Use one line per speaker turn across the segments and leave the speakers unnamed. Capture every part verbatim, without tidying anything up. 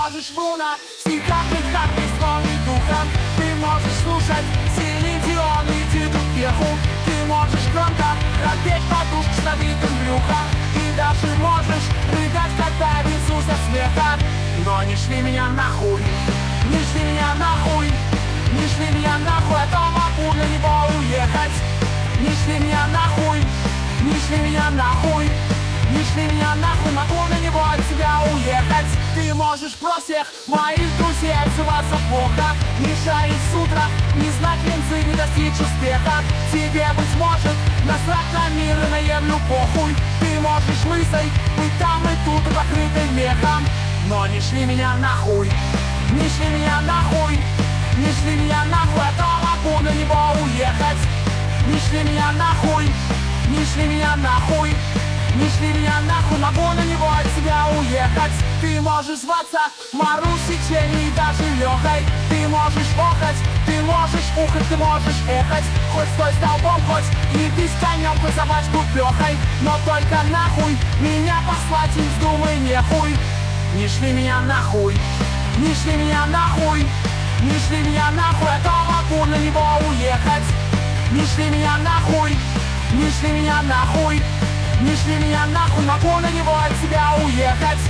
можешь в луна, стихах как исполнить духом. Ты можешь слушать силитионный титул пеху. Ты можешь громко храпеть подушку с набитым брюхом. И даже можешь прыгать, когда везу со смеха. Но не шли меня нахуй, не шли меня нахуй, не шли меня нахуй, а то могу на него уехать. Не шли меня нахуй, не шли меня нахуй, не шли меня нахуй, могу на него от тебя уехать. Ты можешь про всех моих друзей отзываться плохо, не шарить с утра, не знать линзы, не достичь успеха. Тебе, быть может, насрать на мир и на землю похуй. Ты можешь лысой быть там и тут и покрытой мехом. Но не шли меня нахуй, не шли меня нахуй, не шли меня нахуй, а то могу на него уехать. Не шли меня нахуй, не шли меня нахуй, не шли меня нахуй, могу на него от тебя уехать. Ты можешь зваться Марусей, Ченей и даже Лехой. Ты можешь охать, ты можешь ухать, ты можешь эхать. Хоть стой столбом, хоть ебись конем, хоть собачку плехой. Но только нахуй меня послать не вздумай нехуй. Не шли меня нахуй, не шли меня нахуй, не шли меня нахуй, а то могу на него уехать. Не шли меня нахуй, не шли меня нахуй, не шли меня нахуй, могу на него от тебя уехать.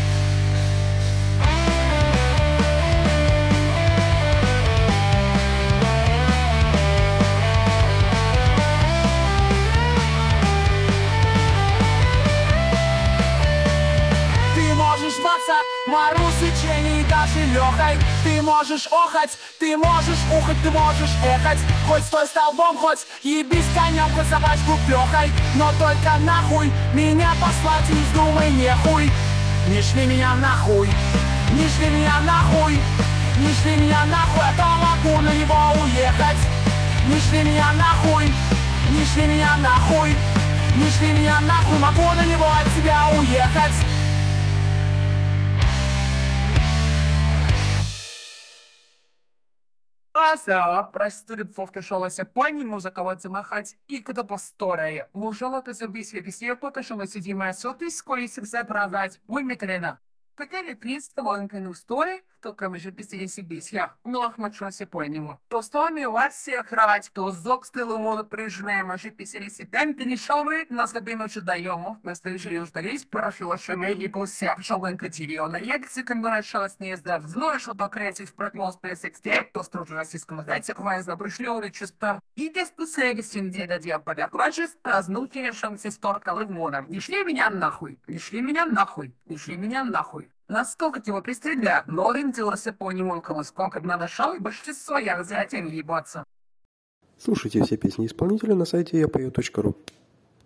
Ты можешь зваться Марусей, Ченей и даже Лехой. Ты можешь охать, ты можешь ухать, ты можешь эхать. Хоть стой столбом, хоть ебись конем, хоть собачку плехой. Но только нахуй меня послать не вздумай нехуй. Не шли меня нахуй, не шли меня нахуй, не шли меня нахуй, а то могу на него уехать. Не шли меня нахуй, не шли меня нахуй, не шли меня нахуй, могу на него от тебя уехать.
Asa, простые повторшалася пані музикувати махать і коли повторяє. Можливо, ти собі свій пісні, поки що ми сидімо соти, скоріше все програть. Вимітрена. Хотели принц талантливой истории, только мы же писали себе снях. Ну, ахмачося понямо. То с вами Вася грать, то зок стилу прижмемо, же писали себе, ти не шоври, нас любимо чи даємо. Ми стежили ждались, прошу, що ми і пося, шаленка дівіона. Як це комбинашалась не здав, знаю, що до креатив прогноз пересекстек, то стружу російському дайте, хває запришльовали чисто. І десь по сервісі неделя діапаля. Кваджис, празднуйте, шансы сторка лимона. Не шли меня нахуй, не шли меня нахуй, не шли меня нахуй. Насколько его пристреляют, но ориентировался по нему, сколько надо шал, и большинство я взять не ебаться.
Слушайте все песни исполнителя на сайте я пою точка ру.